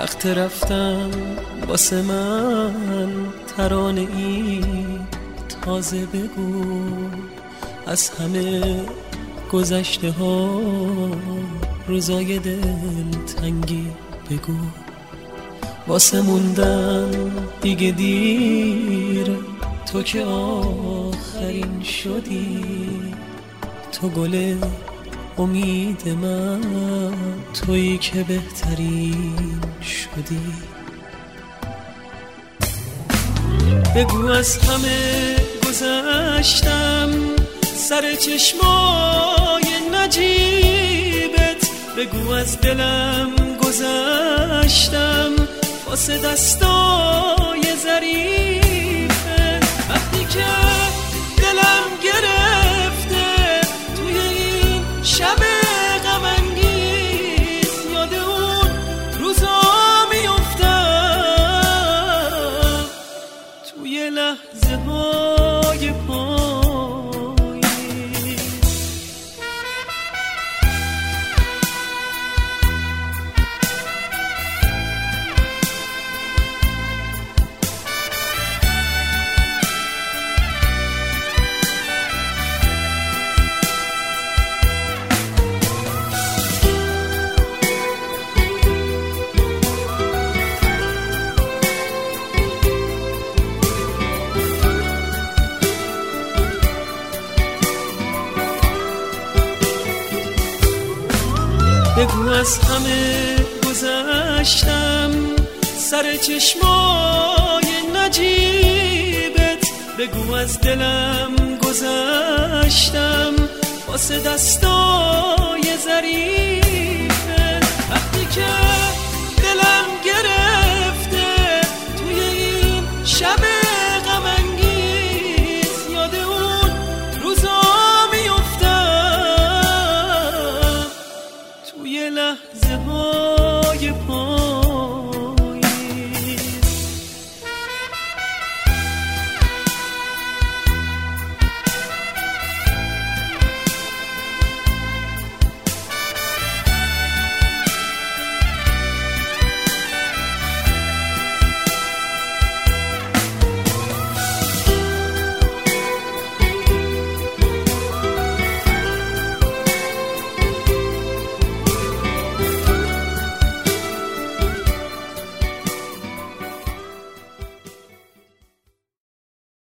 وقت رفتن واسه من ترانه ای تازه بگو، از همه گذشته ها روزای دلتنگی بگو. واسه موندن دیگه دیر، تو که آخرین شدی، تو گل امید من، تویی که بهترین شدی. بگو از همه گذشتم، سر چشمای نجیبت، بگو از دلم گذشتم واسه دستای ظریفت. وقتی که دلم گرفته توی این شب غم انگیز، یاد اون روزا میافتم توی لحظه های بگو از همه گذشتم، سر چشمای نجیبت، بگو از دلم گذشتم واسه دستای ظریفت. وقتی که دلم گرفته توی این شب غم انگیز، یاد اون روزا میافتم توی لحظه های